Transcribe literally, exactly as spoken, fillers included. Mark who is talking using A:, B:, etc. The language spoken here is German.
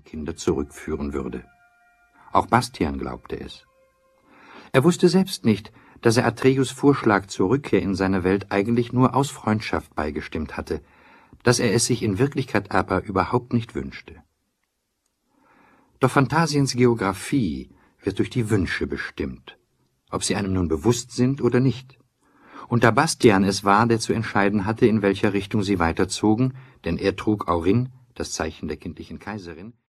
A: beiden Kinder zurückführen würde. Auch Bastian glaubte es. Er wusste selbst nicht, dass er Atreus Vorschlag zur Rückkehr in seine Welt eigentlich nur aus Freundschaft beigestimmt hatte, dass er es sich in Wirklichkeit aber überhaupt nicht wünschte. Doch Phantasiens Geographie wird durch die Wünsche bestimmt, ob sie einem nun bewusst sind oder nicht. Und da Bastian es war, der zu entscheiden hatte, in welcher Richtung sie weiterzogen, denn er trug Aurin, das Zeichen der kindlichen Kaiserin,